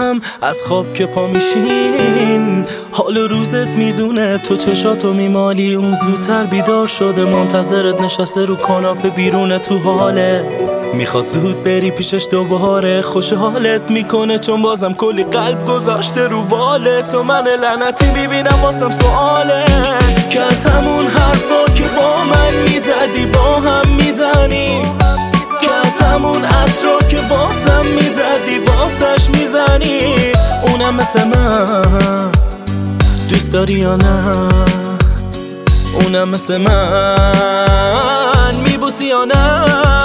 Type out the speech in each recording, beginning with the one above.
هم از خواب که پا میشین حال روزت میزونه، تو چشاتو میمالی اون زودتر بیدار شده منتظرت نشسته رو کاناپه بیرونه تو حاله، میخواد زود بری پیشش دوباره خوشحالت میکنه چون بازم کلی قلب گذاشته رو واله. تو من لعنتی میبینم واسم سواله که از همون حرفا که با من میزدی با هم میزنی، که از همون عطرا که واسم میزدی واسش میزنی. اونم مثل من دوست داری یا نه؟ اونم مثل من میبوسی یا نه؟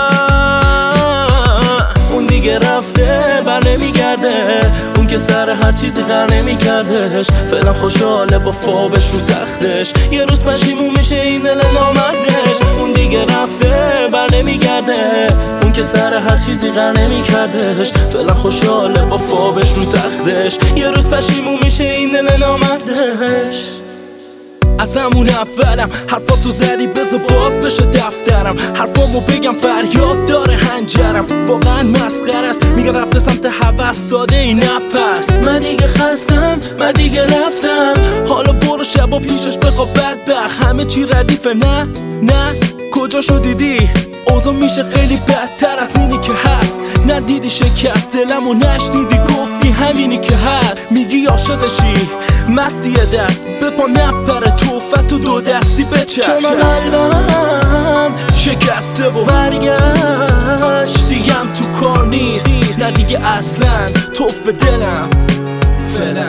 اون دیگه رفته بر نمیگرده، اون که سر هر چیزی غر نمیکردش، فعلا خوشحاله با فابش رو تختش، یه روز پشیمون میشه این دل نامردش. اون دیگه رفته بر نمیگرده، اون که سر هر چیزی غر نمیکردش، فعلا خوشحاله با فابش رو تختش، یه روز پشیمون میشه این دل نامردش. از همون اولم حرفاتو زدی بذار باز بشه دفترم، حرفامو بگم فریاد داره هنجرم، واقعا مسخره است میگه رفته سمت هوس ساده ای نپس. من دیگه خستم من دیگه رفتم، حالا برو شبا پیشش بخوا بدبخت، همه چی ردیفه نه نه کجا شو دیدی اوضاع میشه خیلی بدتر از اینی که هست، ندیدی شکست دلمو نشنیدی گفتی همینی که هست، میگی عاشقشی مستی دست به پا نپره توفتو دو دستی بچشم، چون قلبم شکسته و برگشت دیگم تو کار نیست، نه دیگه اصلا توف به دلم فعلا.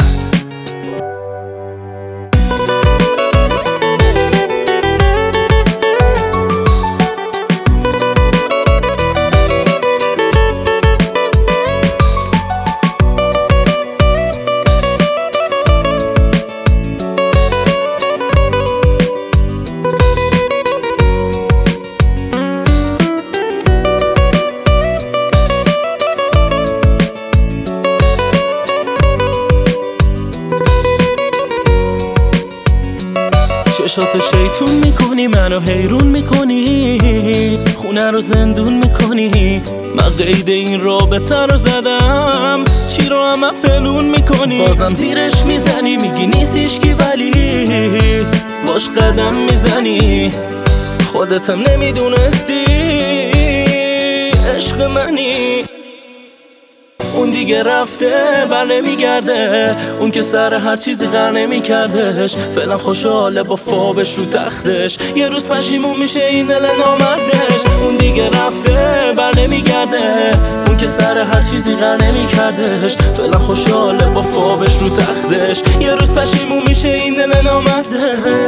چشاتو شیطون میکنی منو حیرون میکنی، خونه رو زندون میکنی، من قید این رابطه رو زدم چی رو هم پنون میکنی، بازم زیرش میزنی میگی نیستیش کی ولی باش قدم میزنی، خودتم نمیدونستی عشق منی. اون دیگه رفته بر نمیگرده، اون که سر هر چیزی غر نمیکردش، فعلا خوشحاله با فابش رو تختش، یه روز پشیمون میشه این دل نامردش. اون دیگه رفته بر نمیگرده، اون که سر هر چیزی غر نمیکردش، فعلا خوشحاله با فابش رو تختش، یه روز پشیمون میشه این دل نامردش.